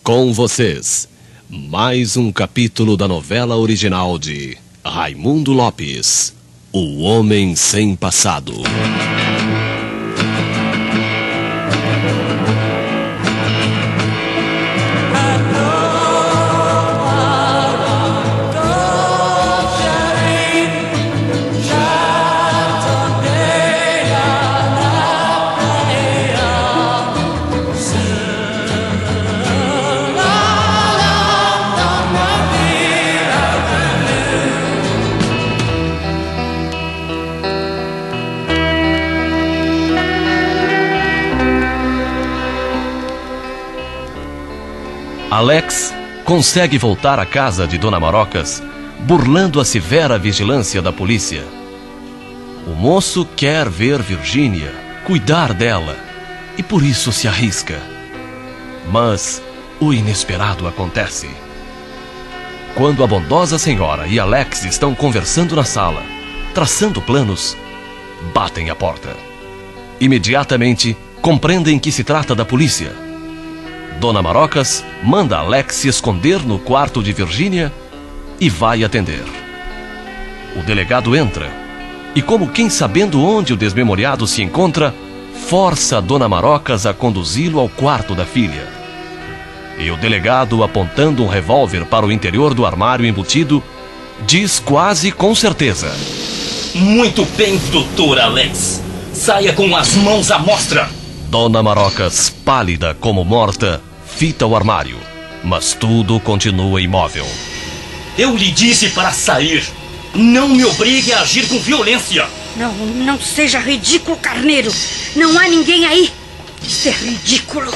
Com vocês, mais um capítulo da novela original de Raimundo Lopes, O Homem Sem Passado. Alex consegue voltar à casa de Dona Marocas, burlando a severa vigilância da polícia. O moço quer ver Virgínia, cuidar dela, e por isso se arrisca. Mas o inesperado acontece. Quando a bondosa senhora e Alex estão conversando na sala, traçando planos, batem à porta. Imediatamente compreendem que se trata da polícia. Dona Marocas manda Alex se esconder no quarto de Virgínia e vai atender. O delegado entra e, como quem sabendo onde o desmemoriado se encontra, força a Dona Marocas a conduzi-lo ao quarto da filha. E o delegado, apontando um revólver para o interior do armário embutido, diz quase com certeza: Muito bem, doutor Alex. Saia com as mãos à mostra. Dona Marocas, pálida como morta, fita o armário, mas tudo continua imóvel. Eu lhe disse para sair. Não me obrigue a agir com violência. Não seja ridículo, carneiro. Não há ninguém aí. Isso é ridículo.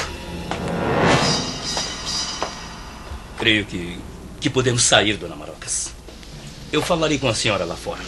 Creio que podemos sair, Dona Marocas. Eu falarei com a senhora lá fora.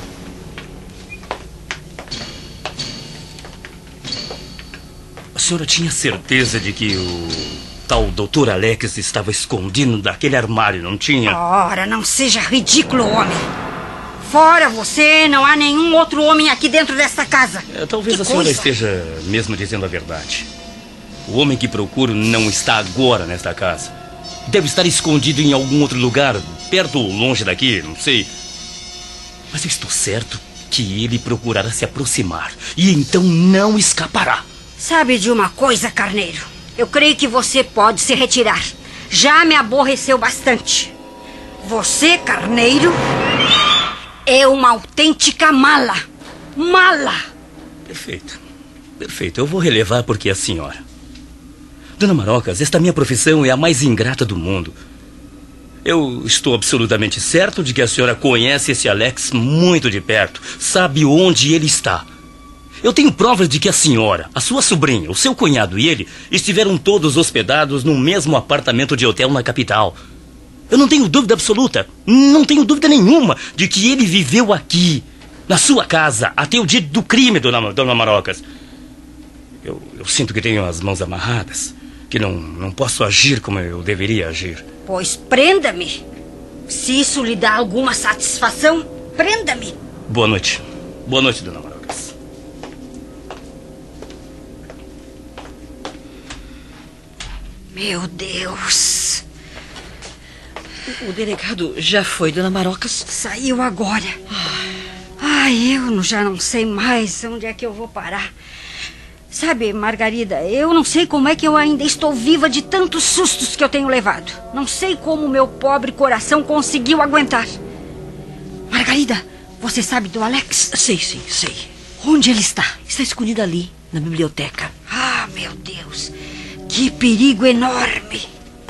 A senhora tinha certeza de que o tal doutor Alex estava escondido naquele armário, não tinha? Ora, não seja ridículo, homem. Fora você, não há nenhum outro homem aqui dentro desta casa. Talvez a senhora esteja mesmo dizendo a verdade. O homem que procuro não está agora nesta casa. Deve estar escondido em algum outro lugar, perto ou longe daqui, não sei. Mas eu estou certo que ele procurará se aproximar e então não escapará. Sabe de uma coisa, carneiro? Eu creio que você pode se retirar. Já me aborreceu bastante. Você, carneiro, é uma autêntica mala. Mala! Perfeito. Eu vou relevar porque é a senhora. Dona Marocas, esta minha profissão é a mais ingrata do mundo. Eu estou absolutamente certo de que a senhora conhece esse Alex muito de perto. Sabe onde ele está. Eu tenho provas de que a senhora, a sua sobrinha, o seu cunhado e ele estiveram todos hospedados no mesmo apartamento de hotel na capital. Eu não tenho dúvida absoluta, não tenho dúvida nenhuma de que ele viveu aqui, na sua casa, até o dia do crime, Dona Marocas. Eu sinto que tenho as mãos amarradas, que não posso agir como eu deveria agir. Pois prenda-me. Se isso lhe dá alguma satisfação, prenda-me. Boa noite, Dona Marocas. Meu Deus. O delegado já foi, Dona Marocas? Saiu agora. Eu já não sei mais onde é que eu vou parar. Sabe, Margarida, eu não sei como é que eu ainda estou viva de tantos sustos que eu tenho levado. Não sei como meu pobre coração conseguiu aguentar. Margarida, você sabe do Alex? Sei. Onde ele está? Está escondido ali, na biblioteca. Meu Deus. Que perigo enorme.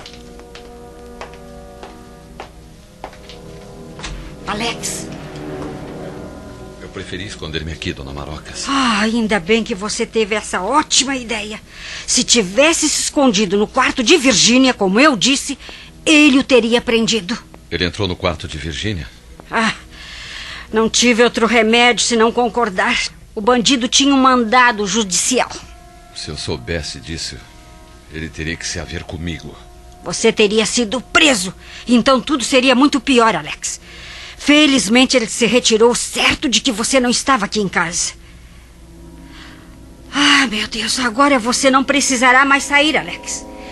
Alex. Eu preferi esconder-me aqui, Dona Marocas. Ainda bem que você teve essa ótima ideia. Se tivesse se escondido no quarto de Virgínia, como eu disse, ele o teria prendido. Ele entrou no quarto de Virgínia? Não tive outro remédio senão concordar. O bandido tinha um mandado judicial. Se eu soubesse disso, ele teria que se haver comigo. Você teria sido preso. Então tudo seria muito pior, Alex. Felizmente ele se retirou certo de que você não estava aqui em casa. Meu Deus, agora você não precisará mais sair, Alex.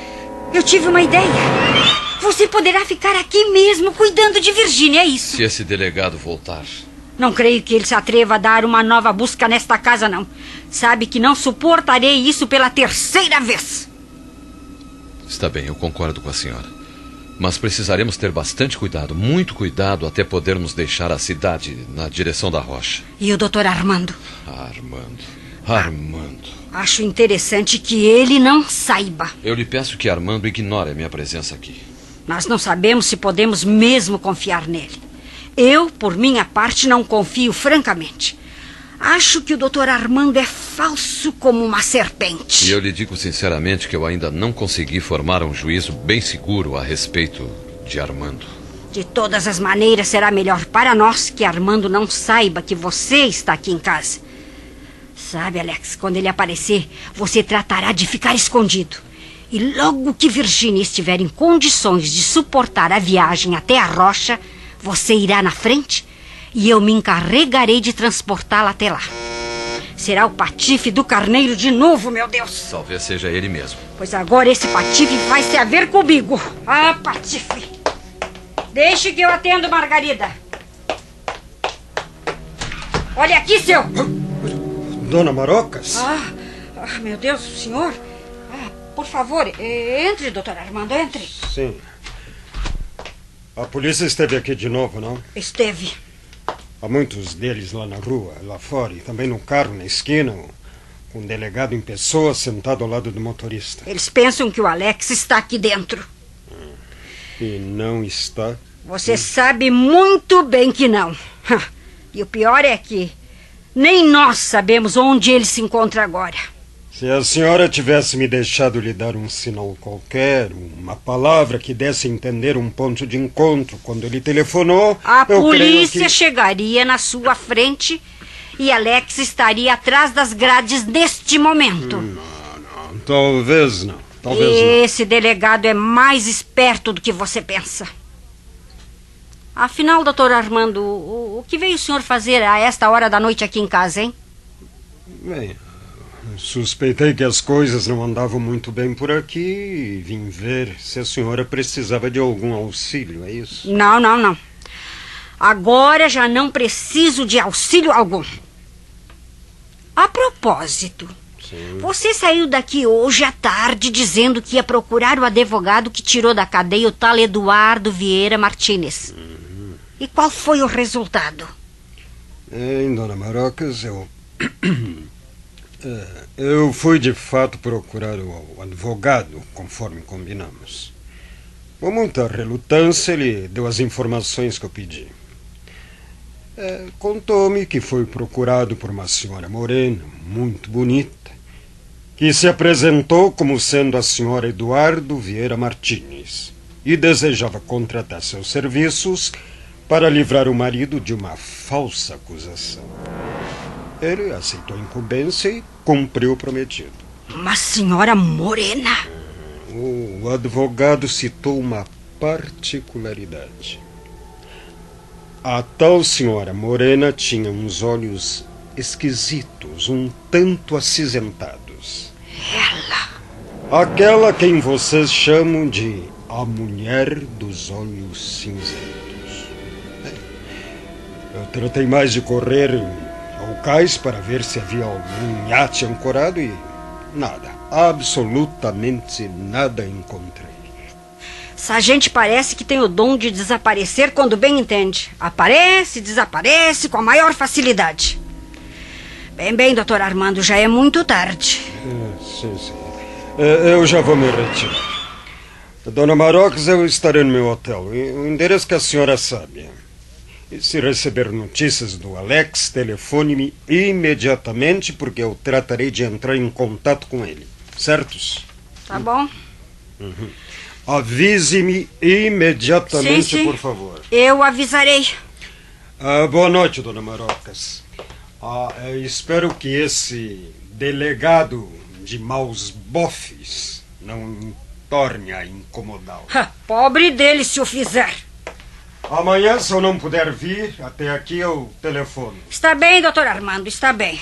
Eu tive uma ideia. Você poderá ficar aqui mesmo cuidando de Virgínia, é isso? Se esse delegado voltar... Não creio que ele se atreva a dar uma nova busca nesta casa, não. Sabe que não suportarei isso pela 3ª vez. Está bem, eu concordo com a senhora. Mas precisaremos ter bastante cuidado, muito cuidado, até podermos deixar a cidade na direção da rocha. E o Dr. Armando? Armando. Acho interessante que ele não saiba. Eu lhe peço que Armando ignore a minha presença aqui. Nós não sabemos se podemos mesmo confiar nele. Eu, por minha parte, não confio francamente. Acho que o Dr. Armando é falso como uma serpente. E eu lhe digo sinceramente que eu ainda não consegui formar um juízo bem seguro a respeito de Armando. De todas as maneiras, será melhor para nós que Armando não saiba que você está aqui em casa. Sabe, Alex, quando ele aparecer, você tratará de ficar escondido. E logo que Virgínia estiver em condições de suportar a viagem até a rocha, você irá na frente e eu me encarregarei de transportá-la até lá. Será o patife do carneiro de novo, meu Deus. Talvez seja ele mesmo. Pois agora esse patife vai se haver comigo. Ah, patife. Deixe que eu atendo, Margarida. Olha aqui, seu... Dona Marocas? Meu Deus, senhor. Por favor, entre, doutor Armando, entre. Sim. A polícia esteve aqui de novo, não? Esteve. Há muitos deles lá na rua, lá fora, e também no carro, na esquina, com um delegado em pessoa sentado ao lado do motorista. Eles pensam que o Alex está aqui dentro. E não está? Você sabe muito bem que não. E o pior é que nem nós sabemos onde ele se encontra agora. Se a senhora tivesse me deixado lhe dar um sinal qualquer, uma palavra que desse a entender um ponto de encontro quando ele telefonou... A polícia chegaria na sua frente e Alex estaria atrás das grades neste momento. Não, talvez não. Esse delegado é mais esperto do que você pensa. Afinal, doutor Armando, o que veio o senhor fazer a esta hora da noite aqui em casa, hein? Bem, suspeitei que as coisas não andavam muito bem por aqui e vim ver se a senhora precisava de algum auxílio, é isso? Não. Agora já não preciso de auxílio algum. A propósito, Sim. Você saiu daqui hoje à tarde dizendo que ia procurar o advogado que tirou da cadeia o tal Eduardo Vieira Martínez. E qual foi o resultado? Dona Marocas, eu fui de fato procurar o advogado, conforme combinamos. Com muita relutância, ele deu as informações que eu pedi. Contou-me que foi procurado por uma senhora morena, muito bonita, que se apresentou como sendo a senhora Eduardo Vieira Martínez e desejava contratar seus serviços para livrar o marido de uma falsa acusação. Ele aceitou a incumbência e cumpriu o prometido. Uma senhora morena? O advogado citou uma particularidade. A tal senhora morena tinha uns olhos esquisitos, um tanto acinzentados. Ela? Aquela quem vocês chamam de a mulher dos olhos cinzentos. Eu tratei mais de correr ao cais para ver se havia algum iate ancorado e nada, absolutamente nada encontrei. Essa gente parece que tem o dom de desaparecer quando bem entende. Aparece, desaparece com a maior facilidade. Bem, doutor Armando, já é muito tarde. Sim. Eu já vou me retirar. Dona Marocas, eu estarei no meu hotel. O endereço que a senhora sabe. E se receber notícias do Alex, telefone-me imediatamente, porque eu tratarei de entrar em contato com ele. Certos? Tá bom. Avise-me imediatamente, sim. por favor. Eu avisarei. Boa noite, Dona Marocas. Espero que esse delegado de maus bofes não torne a incomodá-lo. Pobre dele se o fizer. Amanhã, se eu não puder vir, até aqui eu telefono. Está bem, doutor Armando, está bem.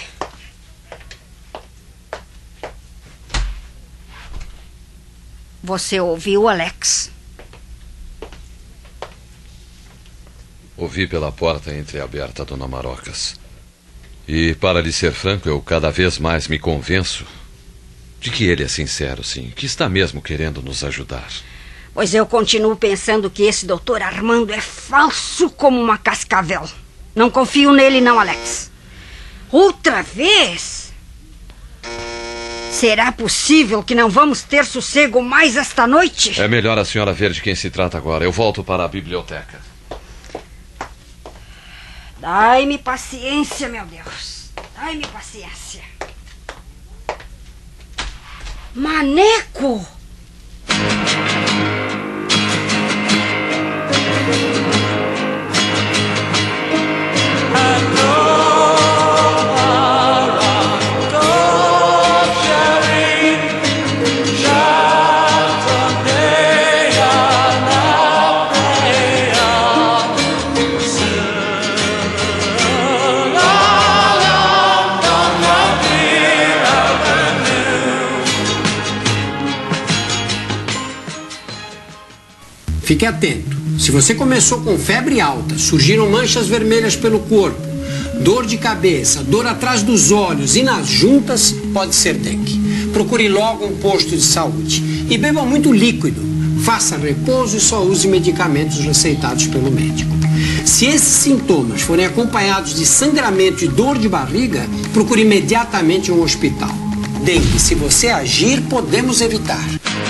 Você ouviu, Alex? Ouvi pela porta entreaberta, Dona Marocas. E, para lhe ser franco, eu cada vez mais me convenço de que ele é sincero, sim, que está mesmo querendo nos ajudar. Pois eu continuo pensando que esse doutor Armando é falso como uma cascavel. Não confio nele não, Alex. Outra vez? Será possível que não vamos ter sossego mais esta noite? É melhor a senhora ver de quem se trata agora. Eu volto para a biblioteca. Dai-me paciência, meu Deus. Dai-me paciência. Maneco! Fique atento. Se você começou com febre alta, surgiram manchas vermelhas pelo corpo, dor de cabeça, dor atrás dos olhos e nas juntas, pode ser dengue. Procure logo um posto de saúde. E beba muito líquido. Faça repouso e só use medicamentos receitados pelo médico. Se esses sintomas forem acompanhados de sangramento e dor de barriga, procure imediatamente um hospital. Dengue, se você agir, podemos evitar.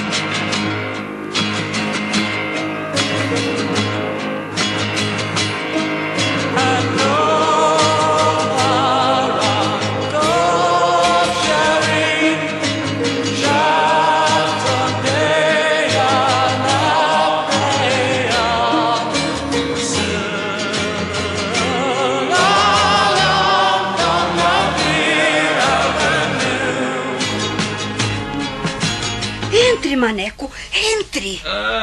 Entre, Maneco, entre.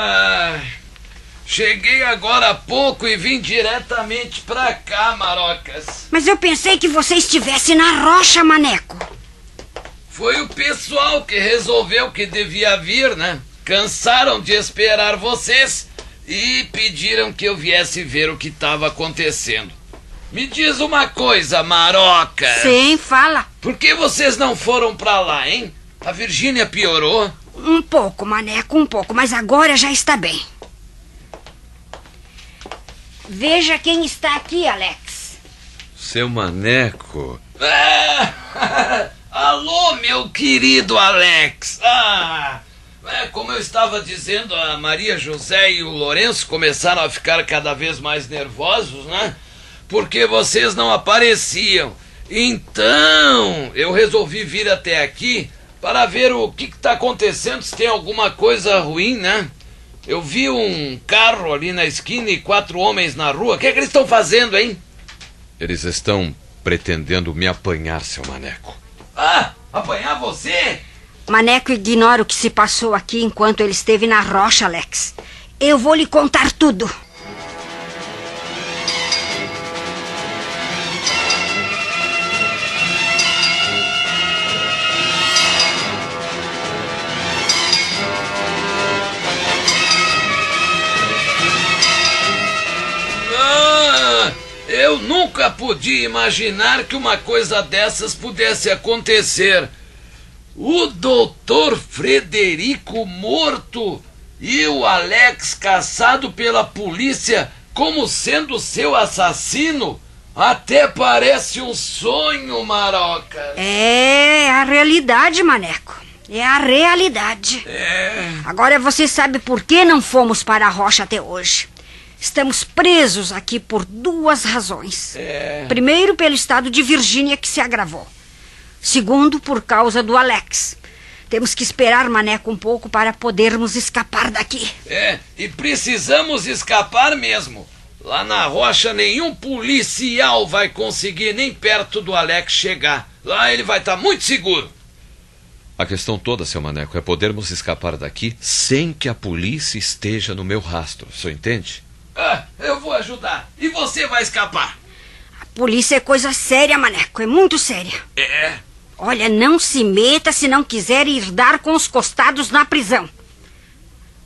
Cheguei agora há pouco e vim diretamente pra cá, Marocas. Mas eu pensei que você estivesse na rocha, Maneco. Foi o pessoal que resolveu que devia vir, né? Cansaram de esperar vocês e pediram que eu viesse ver o que estava acontecendo. Me diz uma coisa, Marocas. Sim, fala. Por que vocês não foram pra lá, hein? A Virgínia piorou? Um pouco, Maneco, um pouco, mas agora já está bem. Veja quem está aqui, Alex. Seu Maneco. Alô, meu querido Alex. Como eu estava dizendo, a Maria José e o Lourenço começaram a ficar cada vez mais nervosos, né? Porque vocês não apareciam. Então, eu resolvi vir até aqui para ver o que está acontecendo, se tem alguma coisa ruim, né? Eu vi um carro ali na esquina e 4 homens na rua. O que é que eles estão fazendo, hein? Eles estão pretendendo me apanhar, seu Maneco. Apanhar você? Maneco ignora o que se passou aqui enquanto ele esteve na rocha, Alex. Eu vou lhe contar tudo. Eu nunca podia imaginar que uma coisa dessas pudesse acontecer. O doutor Frederico morto e o Alex caçado pela polícia como sendo seu assassino. Até parece um sonho, Marocas. É a realidade, Maneco. É a realidade. Agora você sabe por que não fomos para a rocha até hoje. Estamos presos aqui por 2 razões. Primeiro, pelo estado de Virgínia que se agravou. Segundo, por causa do Alex. Temos que esperar, Maneco, um pouco para podermos escapar daqui. E precisamos escapar mesmo. Lá na rocha nenhum policial vai conseguir nem perto do Alex chegar. Lá ele vai estar muito seguro. A questão toda, seu Maneco, é podermos escapar daqui sem que a polícia esteja no meu rastro. O senhor entende? Eu vou ajudar. E você vai escapar. A polícia é coisa séria, Maneco. É muito séria. Olha, não se meta se não quiser ir dar com os costados na prisão.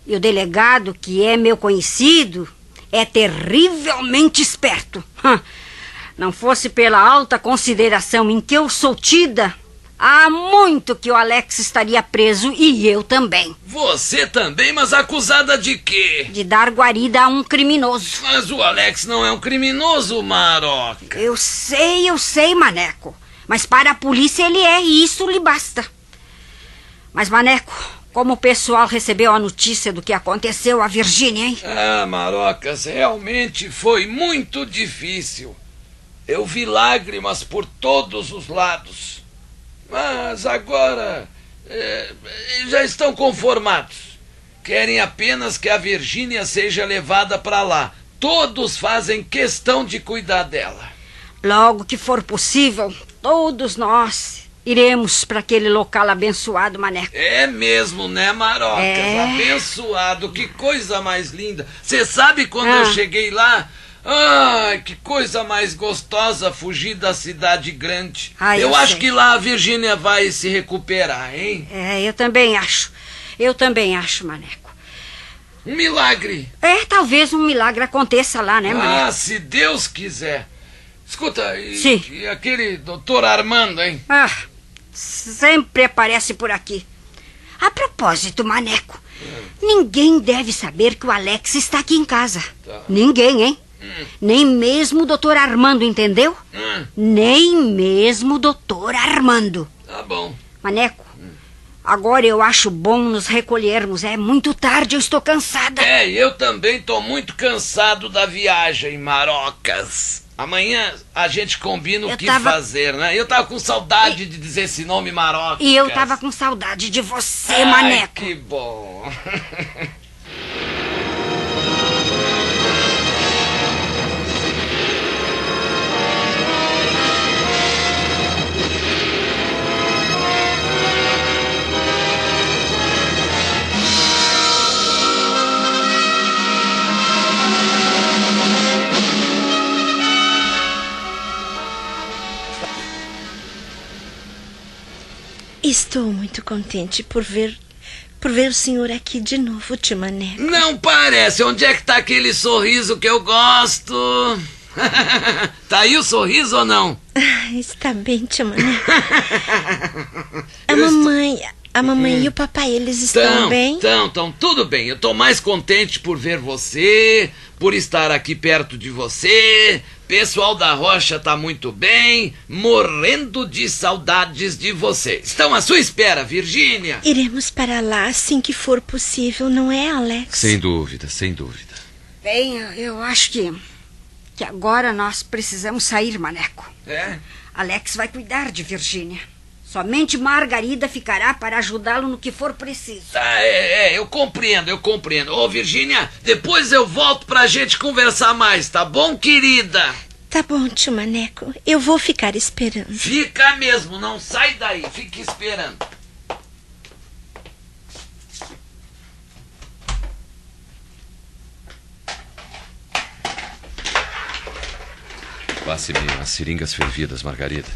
E o delegado, que é meu conhecido, é terrivelmente esperto. Não fosse pela alta consideração em que eu sou tida, há muito que o Alex estaria preso e eu também. Você também, mas acusada de quê? De dar guarida a um criminoso. Mas o Alex não é um criminoso, Maroca. Eu sei, Maneco. Mas para a polícia ele é, e isso lhe basta. Mas, Maneco, como o pessoal recebeu a notícia do que aconteceu a Virgínia, hein? Ah, Marocas, realmente foi muito difícil. Eu vi lágrimas por todos os lados. Mas agora já estão conformados. Querem apenas que a Virgínia seja levada para lá. Todos fazem questão de cuidar dela. Logo que for possível, todos nós iremos para aquele local abençoado, Maneco. É mesmo, né, Marocas? Abençoado, que coisa mais linda. Você sabe quando eu cheguei lá? Ai, que coisa mais gostosa fugir da cidade grande. Eu acho que lá a Virgínia vai se recuperar, hein? Eu também acho. Eu também acho, Maneco. Um milagre. Talvez um milagre aconteça lá, né, Maneco? Ah, se Deus quiser. Escuta, e aquele doutor Armando, hein? Sempre aparece por aqui. A propósito, Maneco, ninguém deve saber que o Alex está aqui em casa. Ninguém, hein? Nem mesmo o doutor Armando, entendeu? Nem mesmo o doutor Armando. Tá bom. Maneco, agora eu acho bom nos recolhermos. É muito tarde, eu estou cansada. Eu também estou muito cansado da viagem, Marocas. Amanhã a gente combina o que fazer, né? Eu tava com saudade de dizer esse nome, Marocas. E eu tava com saudade de você, Maneco. Que bom. Estou muito contente por ver o senhor aqui de novo, tio Maneco. Não parece. Onde é que tá aquele sorriso que eu gosto? Tá aí o sorriso ou não? Está bem, tio Maneco. A mamãe e o papai, eles estão bem? Estão tudo bem. Eu tô mais contente por ver você, por estar aqui perto de você. Pessoal da Rocha tá muito bem, morrendo de saudades de você. Estão à sua espera, Virgínia. Iremos para lá assim que for possível, não é, Alex? Sem dúvida, sem dúvida. Bem, eu acho que agora nós precisamos sair, Maneco. Alex vai cuidar de Virgínia. Somente Margarida ficará para ajudá-lo no que for preciso. Eu compreendo. Ô, Virgínia, depois eu volto pra gente conversar mais, tá bom, querida? Tá bom, tio Maneco. Eu vou ficar esperando. Fica mesmo, não sai daí, fique esperando. Passe-me as seringas fervidas, Margarida.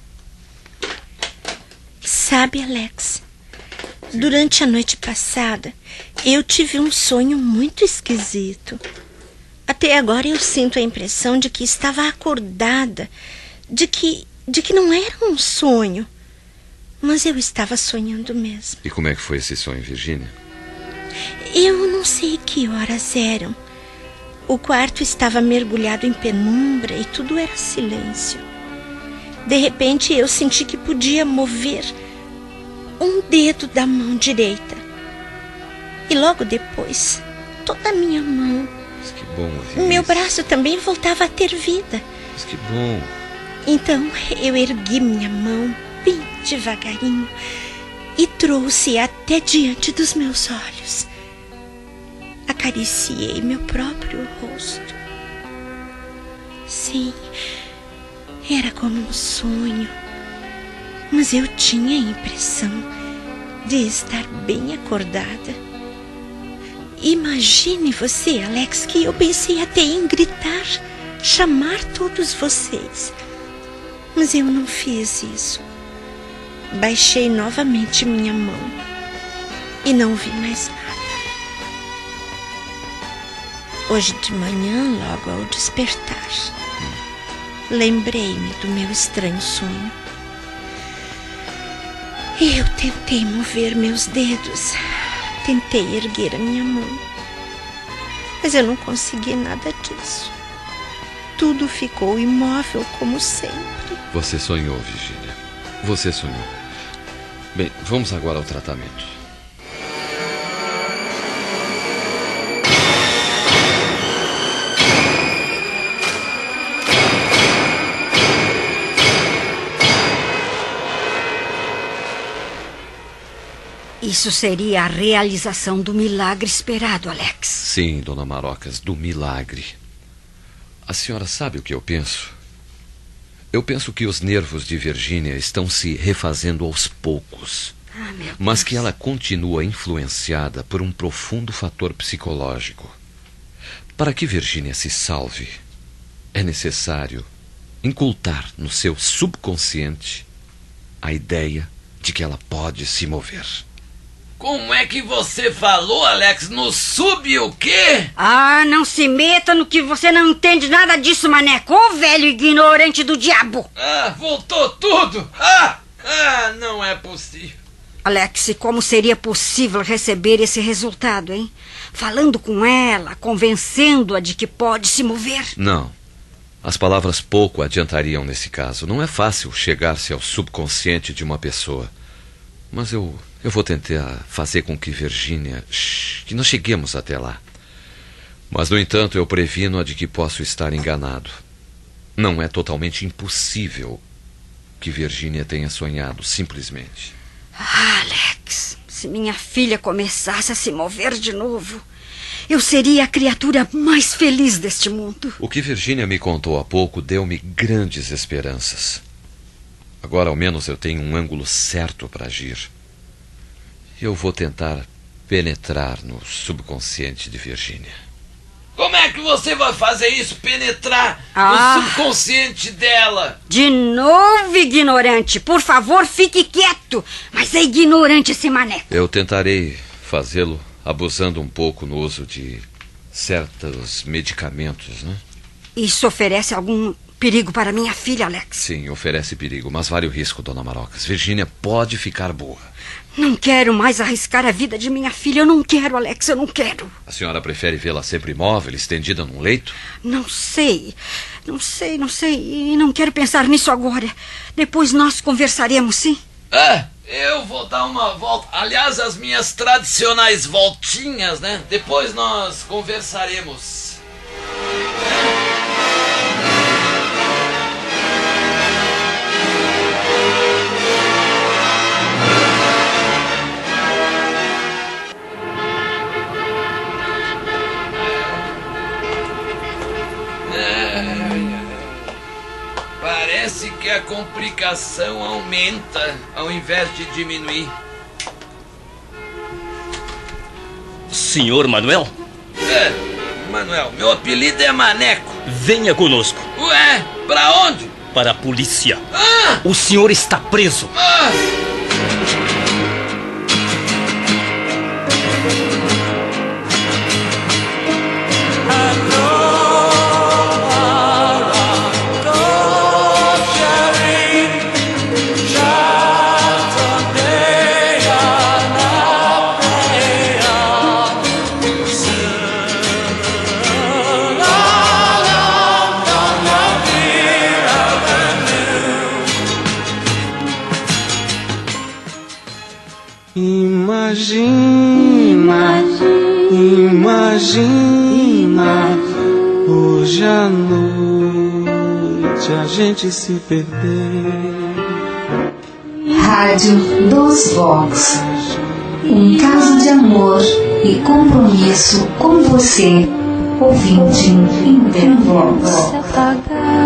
Sabe, Alex, durante a noite passada, eu tive um sonho muito esquisito. Até agora eu sinto a impressão de que estava acordada, de que não era um sonho. Mas eu estava sonhando mesmo. E como é que foi esse sonho, Virgínia? Eu não sei que horas eram. O quarto estava mergulhado em penumbra e tudo era silêncio. De repente eu senti que podia mover um dedo da mão direita. E logo depois, toda a minha mão. Mas que bom ouvir isso. Meu braço também voltava a ter vida. Mas que bom. Então eu ergui minha mão bem devagarinho e trouxe até diante dos meus olhos. Acariciei meu próprio rosto. Sim, era como um sonho, mas eu tinha a impressão de estar bem acordada. Imagine você, Alex, que eu pensei até em gritar, chamar todos vocês. Mas eu não fiz isso. Baixei novamente minha mão e não vi mais nada. Hoje de manhã, logo ao despertar, lembrei-me do meu estranho sonho. E eu tentei mover meus dedos, tentei erguer a minha mão, mas eu não consegui nada disso. Tudo ficou imóvel como sempre. Você sonhou, Virgínia. Você sonhou. Bem, vamos agora ao tratamento. Isso seria a realização do milagre esperado, Alex. Sim, dona Marocas, do milagre. A senhora sabe o que eu penso? Eu penso que os nervos de Virgínia estão se refazendo aos poucos, mas que ela continua influenciada por um profundo fator psicológico. Para que Virgínia se salve, é necessário incultar no seu subconsciente a ideia de que ela pode se mover. Como é que você falou, Alex? No sub o quê? Ah, não se meta no que você não entende nada disso, maneco. Ô velho ignorante do diabo. Ah, voltou tudo. Não é possível. Alex, como seria possível receber esse resultado, hein? Falando com ela, convencendo-a de que pode se mover. Não. As palavras pouco adiantariam nesse caso. Não é fácil chegar-se ao subconsciente de uma pessoa. Mas eu vou tentar fazer com que Virgínia... que nós cheguemos até lá. Mas, no entanto, eu previno-a de que posso estar enganado. Não é totalmente impossível que Virgínia tenha sonhado, simplesmente. Alex, se minha filha começasse a se mover de novo, eu seria a criatura mais feliz deste mundo. O que Virgínia me contou há pouco deu-me grandes esperanças. Agora, ao menos, eu tenho um ângulo certo para agir. Eu vou tentar penetrar no subconsciente de Virgínia. Como é que você vai fazer isso? Penetrar no subconsciente dela? De novo, ignorante. Por favor, fique quieto. Mas é ignorante esse maneco. Eu tentarei fazê-lo abusando um pouco no uso de certos medicamentos, né? Isso oferece algum perigo para minha filha, Alex? Sim, oferece perigo, mas vale o risco, dona Marocas. Virgínia pode ficar boa. Não quero mais arriscar a vida de minha filha. Eu não quero, Alex, eu não quero. A senhora prefere vê-la sempre imóvel, estendida num leito? Não sei. E não quero pensar nisso agora. Depois nós conversaremos, sim? Eu vou dar uma volta. Aliás, as minhas tradicionais voltinhas, né? Depois nós conversaremos. Parece que a complicação aumenta ao invés de diminuir. Senhor Manuel? Manuel, meu apelido é Maneco. Venha conosco. Ué, pra onde? Para a polícia. O senhor está preso. Imagina hoje à noite a gente se perder. Rádio Dos Vox. Um caso de amor e compromisso com você, ouvinte em Vox.